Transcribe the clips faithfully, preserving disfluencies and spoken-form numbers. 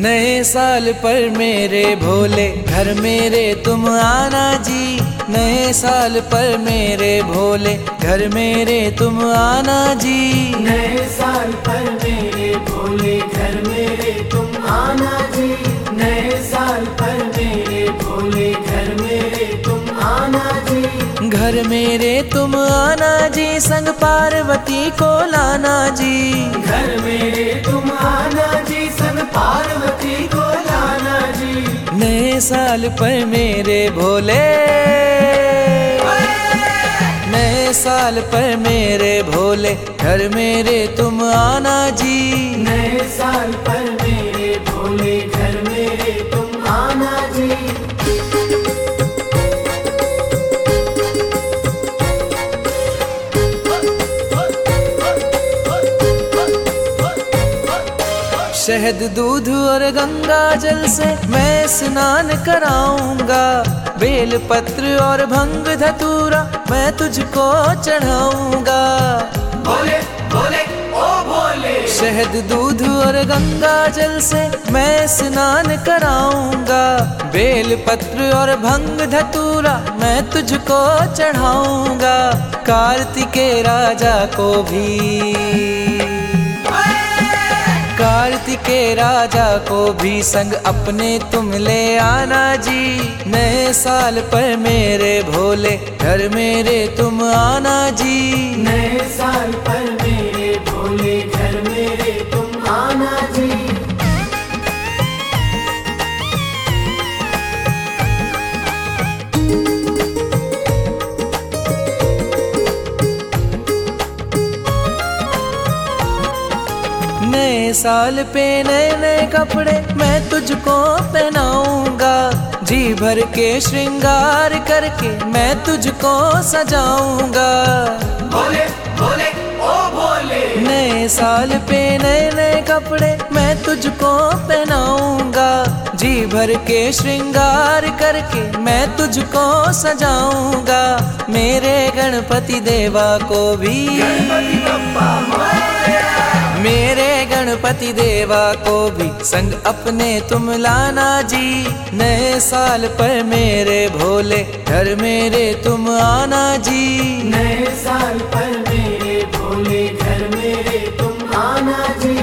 नए साल पर मेरे भोले घर मेरे तुम आना जी। नए साल पर मेरे भोले घर मेरे तुम आना जी। नए साल पर मेरे भोले घर मेरे तुम आना जी। नए साल पर मेरे भोले घर मेरे तुम आना जी। घर मेरे तुम आना जी, संग पार्वती को लाना जी। घर मेरे तुम आना जी, संग पार्वती को लाना जी। नए साल पर मेरे भोले, नए साल पर मेरे भोले घर मेरे तुम आना जी। नए साल पर मेरे भोले घर मेरे तुम आना जी। शहद दूध और गंगा जल से मैं स्नान कराऊंगा। बेल पत्र और भंग धतूरा मैं तुझको चढ़ाऊंगा। भोले भोले ओ भोले। शहद दूध और गंगा जल से मैं स्नान कराऊंगा। बेल पत्र और भंग धतूरा मैं तुझको चढ़ाऊंगा। कार्तिकेय राजा को भी, कार्तिकेय राजा को भी संग अपने तुम ले आना जी। नए साल पर मेरे भोले घर मेरे तुम आना जी। नए साल पर मेरे भोले घर मेरे तुम आना जी। नए साल पे नए नए कपड़े मैं तुझको पहनाऊंगा। जी भर के श्रृंगार करके मैं तुझको सजाऊंगा। भोले भोले ओ भोले। नए साल पे नए नए कपड़े मैं तुझको पहनाऊंगा। जी भर के श्रृंगार करके मैं तुझको सजाऊंगा। मेरे गणपति देवा को भी, गणपति बप्पा मोरया। मेरे गणपति देवा को भी संग अपने तुम लाना जी। नए साल पर मेरे भोले घर मेरे तुम आना जी। नए साल पर मेरे भोले घर मेरे तुम आना जी।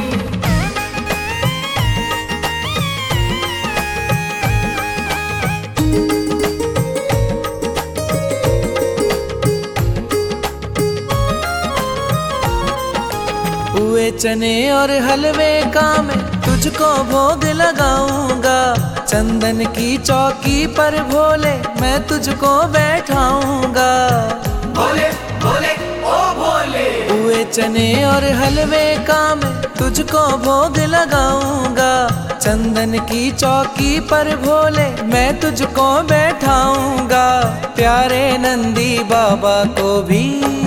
हुए चने और हलवे का मैं तुझको भोग लगाऊंगा। चंदन की चौकी पर भोले मैं तुझको बैठाऊंगा। भोले भोले ओ भोले। हुए चने और हलवे का मैं तुझको भोग लगाऊंगा। चंदन की चौकी पर भोले मैं तुझको बैठाऊंगा। प्यारे नंदी बाबा को भी,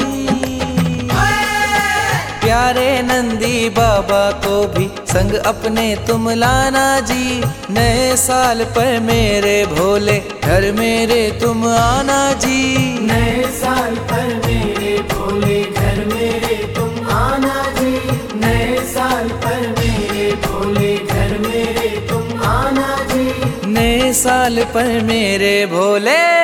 प्यारे नंदी बाबा को भी संग अपने तुम लाना जी। नए साल पर मेरे भोले घर मेरे तुम आना जी। नए साल पर मेरे भोले घर मेरे तुम आना जी। नए साल पर मेरे भोले घर मेरे तुम आना जी। नए साल पर मेरे भोले।